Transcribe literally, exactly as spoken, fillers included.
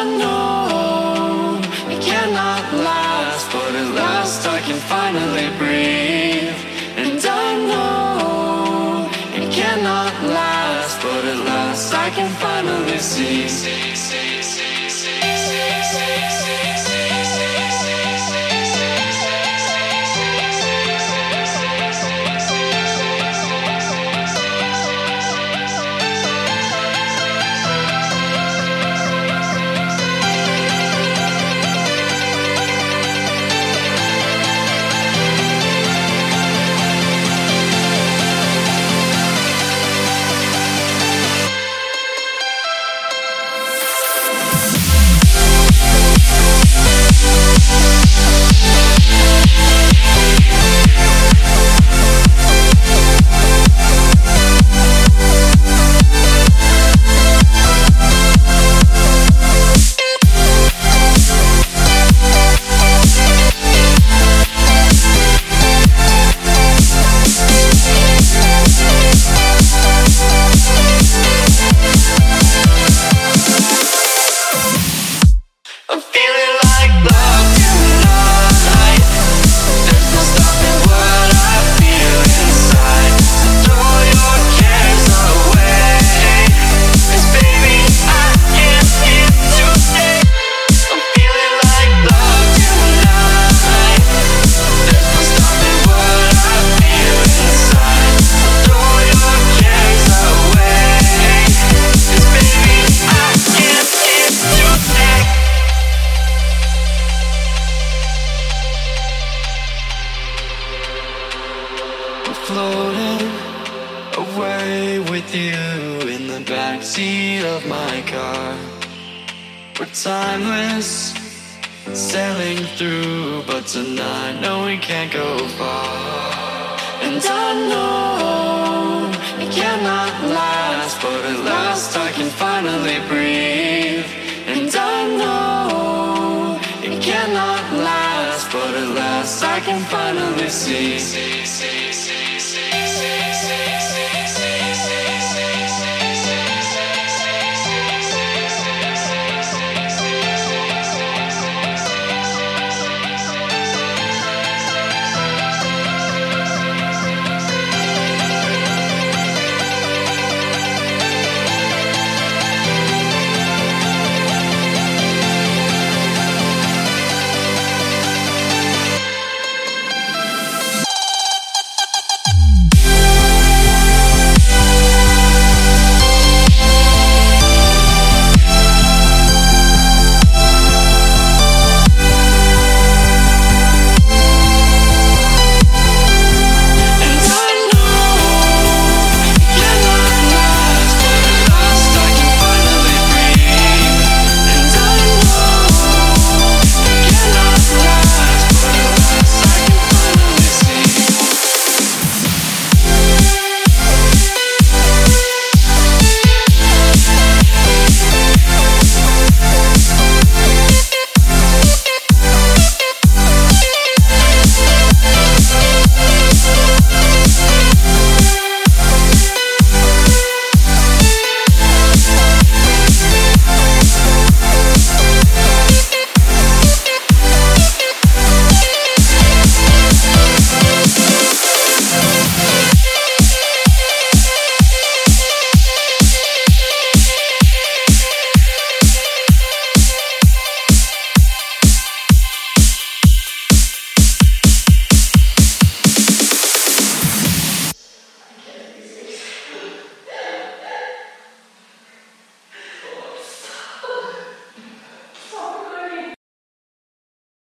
know it cannot last, but at last I can finally breathe. And I know it cannot last, but at last I can finally see. Floating away with you in the backseat of my car. We're timeless, sailing through, but tonight, no, we can't go far. And I know it cannot last, but at last I can finally breathe. And I know it cannot last, but at last I can finally see.